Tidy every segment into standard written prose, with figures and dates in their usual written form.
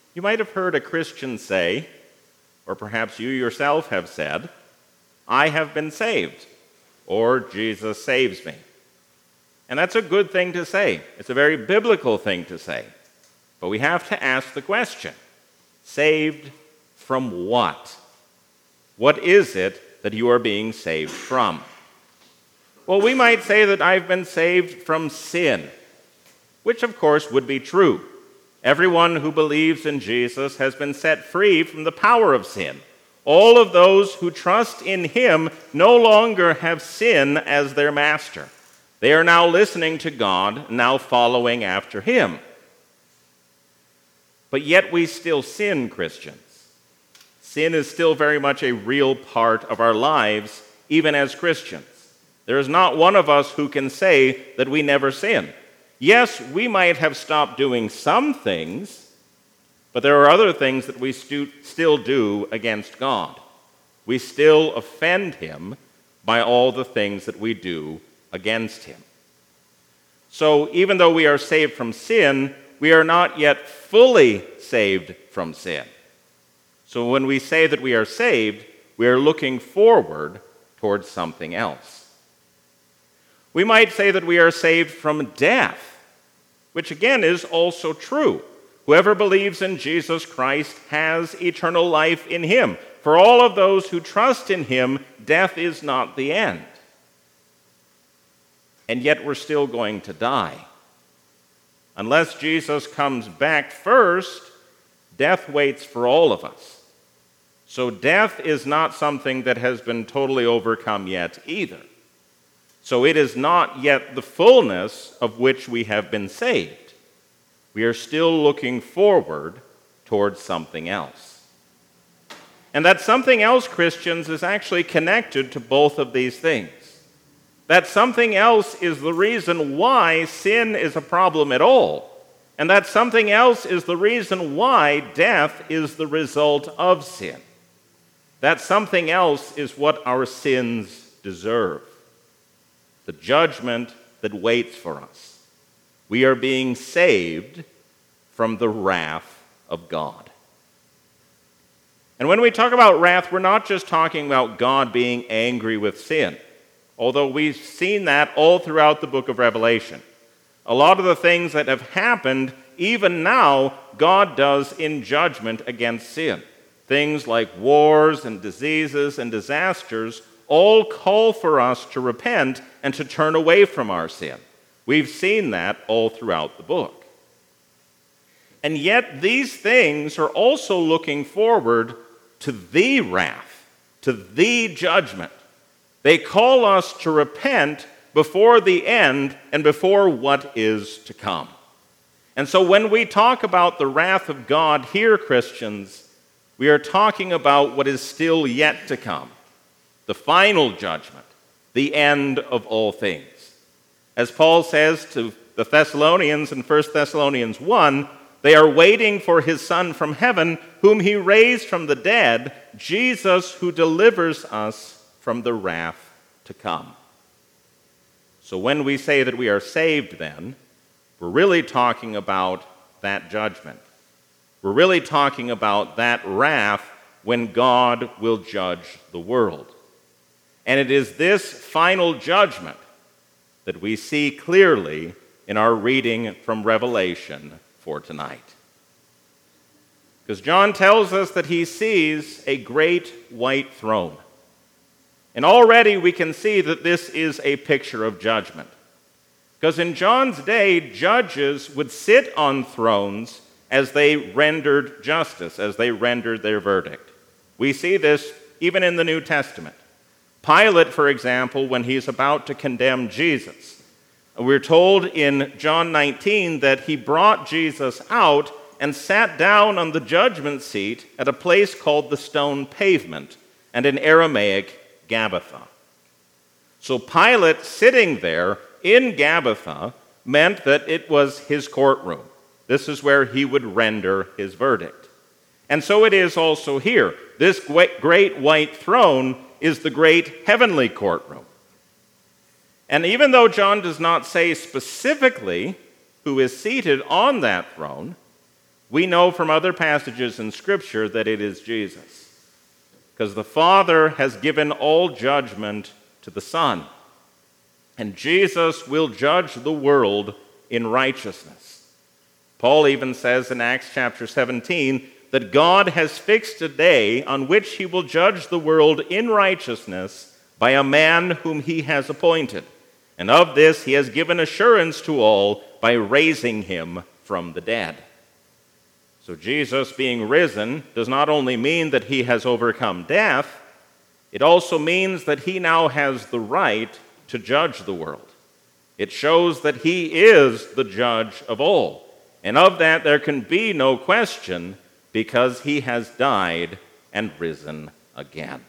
You might have heard a Christian say, or perhaps you yourself have said, "I have been saved," or "Jesus saves me." And that's a good thing to say. It's a very biblical thing to say. But we have to ask the question, saved from what? What is it that you are being saved from? Well, we might say that I've been saved from sin, which of course would be true. Everyone who believes in Jesus has been set free from the power of sin. All of those who trust in him no longer have sin as their master. They are now listening to God, now following after him. But yet we still sin, Christians. Sin is still very much a real part of our lives, even as Christians. There is not one of us who can say that we never sin. Yes, we might have stopped doing some things, but there are other things that we still do against God. We still offend him by all the things that we do against him. So even though we are saved from sin, we are not yet fully saved from sin. So when we say that we are saved, we are looking forward towards something else. We might say that we are saved from death, which again is also true. Whoever believes in Jesus Christ has eternal life in him. For all of those who trust in him, death is not the end. And yet we're still going to die. Unless Jesus comes back first, death waits for all of us. So death is not something that has been totally overcome yet either. So it is not yet the fullness of which we have been saved. We are still looking forward towards something else. And that something else, Christians, is actually connected to both of these things. That something else is the reason why sin is a problem at all. And that something else is the reason why death is the result of sin. That something else is what our sins deserve. The judgment that waits for us. We are being saved from the wrath of God. And when we talk about wrath, we're not just talking about God being angry with sin. Although we've seen that all throughout the book of Revelation. A lot of the things that have happened, even now, God does in judgment against sin. Things like wars and diseases and disasters all call for us to repent and to turn away from our sin. We've seen that all throughout the book. And yet these things are also looking forward to the wrath, to the judgment. They call us to repent before the end and before what is to come. And so when we talk about the wrath of God here, Christians, we are talking about what is still yet to come, the final judgment, the end of all things. As Paul says to the Thessalonians in 1 Thessalonians 1, they are waiting for his Son from heaven, whom he raised from the dead, Jesus, who delivers us from the wrath to come. So when we say that we are saved then, we're really talking about that judgment. We're really talking about that wrath when God will judge the world. And it is this final judgment that we see clearly in our reading from Revelation for tonight. Because John tells us that he sees a great white throne. And already we can see that this is a picture of judgment. Because in John's day, judges would sit on thrones as they rendered justice, as they rendered their verdict. We see this even in the New Testament. Pilate, for example, when he's about to condemn Jesus, we're told in John 19 that he brought Jesus out and sat down on the judgment seat at a place called the Stone Pavement, and in Aramaic, Gabbatha. So Pilate sitting there in Gabbatha meant that it was his courtroom. This is where he would render his verdict. And so it is also here. This great white throne is the great heavenly courtroom. And even though John does not say specifically who is seated on that throne, We know from other passages in Scripture that it is Jesus, because the Father has given all judgment to the Son, and Jesus will judge the world in righteousness. Paul even says in Acts chapter 17 that God has fixed a day on which he will judge the world in righteousness by a man whom he has appointed. And of this he has given assurance to all by raising him from the dead. So Jesus being risen does not only mean that he has overcome death, it also means that he now has the right to judge the world. It shows that he is the judge of all. And of that there can be no question, because he has died and risen again.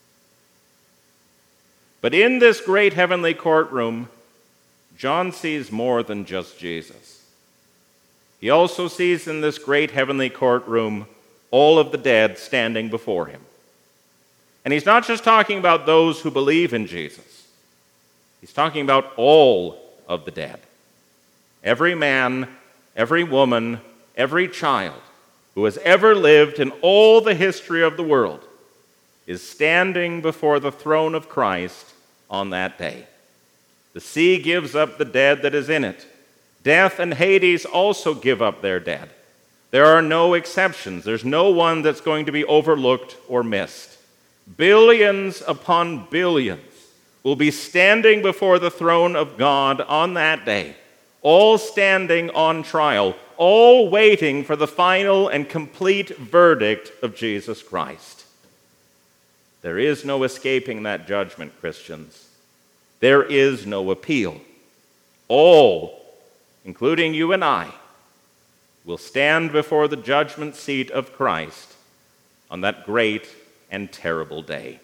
But in this great heavenly courtroom, John sees more than just Jesus. He also sees in this great heavenly courtroom all of the dead standing before him. And he's not just talking about those who believe in Jesus. He's talking about all of the dead. Every man, every woman, every child who has ever lived in all the history of the world is standing before the throne of Christ on that day. The sea gives up the dead that is in it. Death and Hades also give up their dead. There are no exceptions. There's no one that's going to be overlooked or missed. Billions upon billions will be standing before the throne of God on that day, all standing on trial, all waiting for the final and complete verdict of Jesus Christ. There is no escaping that judgment, Christians. There is no appeal. All, including you and I, will stand before the judgment seat of Christ on that great and terrible day.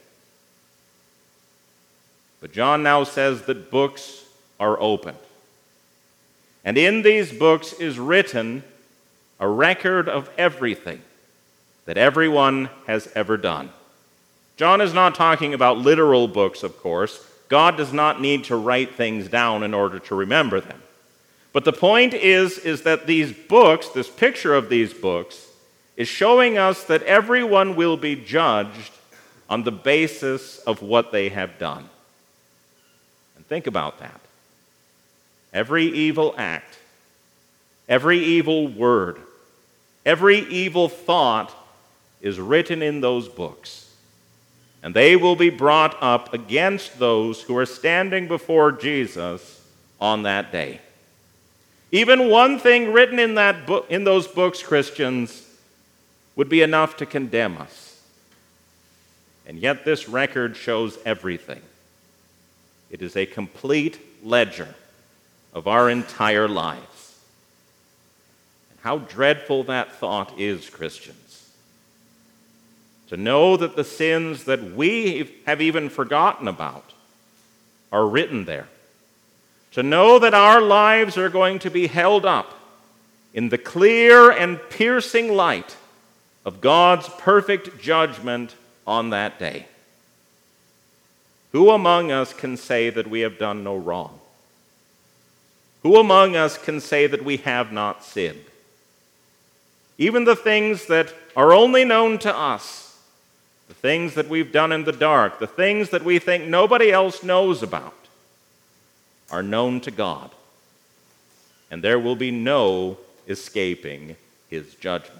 But John now says that books are opened. And in these books is written a record of everything that everyone has ever done. John is not talking about literal books, of course. God does not need to write things down in order to remember them. But the point is that these books, this picture of these books, is showing us that everyone will be judged on the basis of what they have done. And think about that. Every evil act, every evil word, every evil thought is written in those books. And they will be brought up against those who are standing before Jesus on that day. Even one thing written in those books, Christians, would be enough to condemn us. And yet this record shows everything. It is a complete ledger of our entire lives. And how dreadful that thought is, Christians. To know that the sins that we have even forgotten about are written there. To know that our lives are going to be held up in the clear and piercing light of God's perfect judgment on that day. Who among us can say that we have done no wrong? Who among us can say that we have not sinned? Even the things that are only known to us, the things that we've done in the dark, the things that we think nobody else knows about, are known to God. And there will be no escaping his judgment.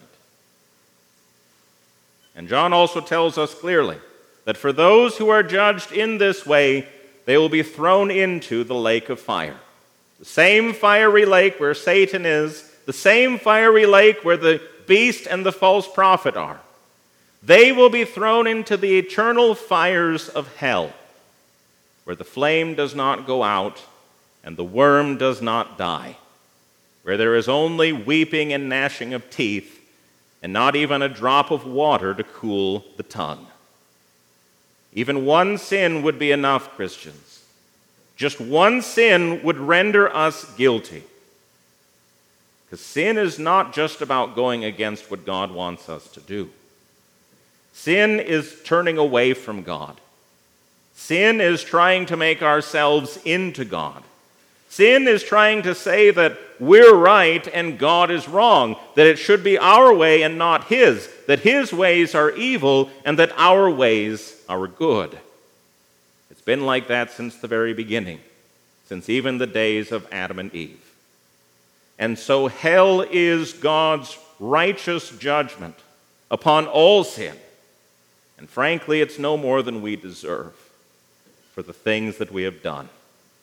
And John also tells us clearly that for those who are judged in this way, they will be thrown into the lake of fire. The same fiery lake where Satan is, the same fiery lake where the beast and the false prophet are. They will be thrown into the eternal fires of hell, where the flame does not go out and the worm does not die, where there is only weeping and gnashing of teeth and not even a drop of water to cool the tongue. Even one sin would be enough, Christians. Just one sin would render us guilty. Because sin is not just about going against what God wants us to do. Sin is turning away from God. Sin is trying to make ourselves into God. Sin is trying to say that we're right and God is wrong, that it should be our way and not His, that His ways are evil and that our ways are good. It's been like that since the very beginning, since even the days of Adam and Eve. And so hell is God's righteous judgment upon all sin. And frankly, it's no more than we deserve for the things that we have done.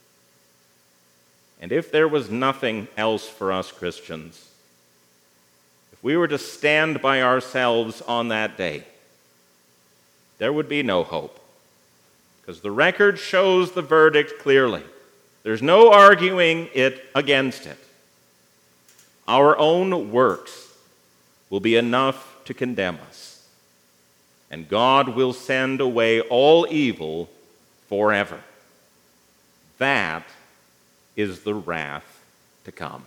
And if there was nothing else for us Christians, if we were to stand by ourselves on that day, there would be no hope. Because the record shows the verdict clearly. There's no arguing it against it. Our own works will be enough to condemn us. And God will send away all evil forever. That is the wrath to come.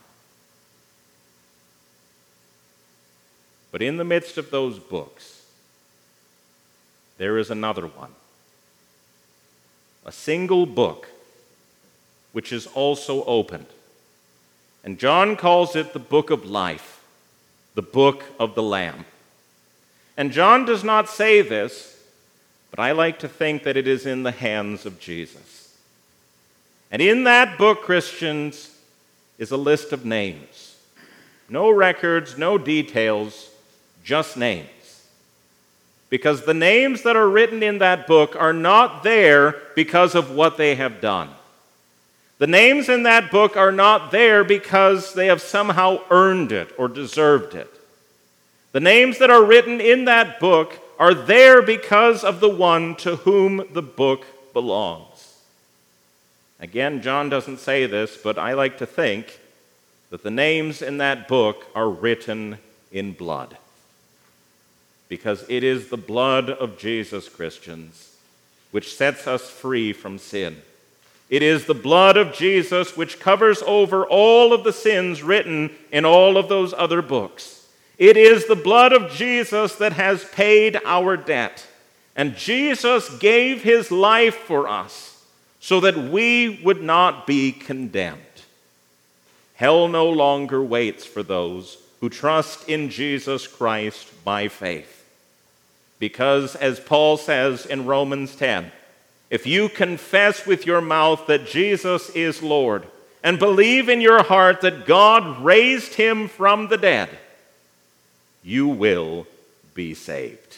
But in the midst of those books, there is another one. A single book, which is also opened. And John calls it the book of life, the book of the Lamb. And John does not say this, but I like to think that it is in the hands of Jesus. And in that book, Christians, is a list of names. No records, no details, just names. Because the names that are written in that book are not there because of what they have done. The names in that book are not there because they have somehow earned it or deserved it. The names that are written in that book are there because of the one to whom the book belongs. Again, John doesn't say this, but I like to think that the names in that book are written in blood. Because it is the blood of Jesus, Christians, which sets us free from sin. It is the blood of Jesus which covers over all of the sins written in all of those other books. It is the blood of Jesus that has paid our debt. And Jesus gave His life for us so that we would not be condemned. Hell no longer waits for those who trust in Jesus Christ by faith. Because, as Paul says in Romans 10, if you confess with your mouth that Jesus is Lord and believe in your heart that God raised Him from the dead, you will be saved.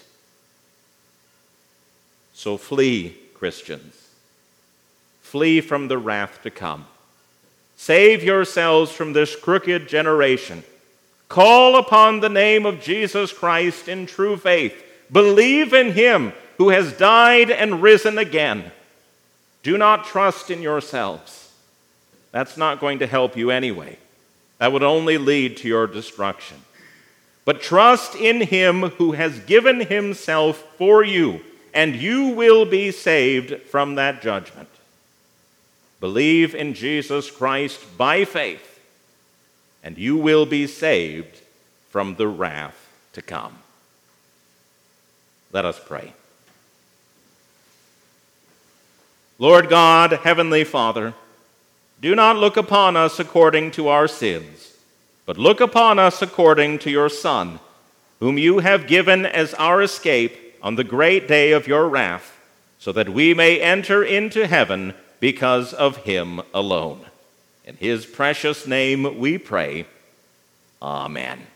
So flee, Christians. Flee from the wrath to come. Save yourselves from this crooked generation. Call upon the name of Jesus Christ in true faith. Believe in Him who has died and risen again. Do not trust in yourselves. That's not going to help you anyway. That would only lead to your destruction. But trust in Him who has given Himself for you, and you will be saved from that judgment. Believe in Jesus Christ by faith, and you will be saved from the wrath to come. Let us pray. Lord God, Heavenly Father, do not look upon us according to our sins, but look upon us according to your Son, whom you have given as our escape on the great day of your wrath, so that we may enter into heaven because of Him alone. In His precious name we pray. Amen.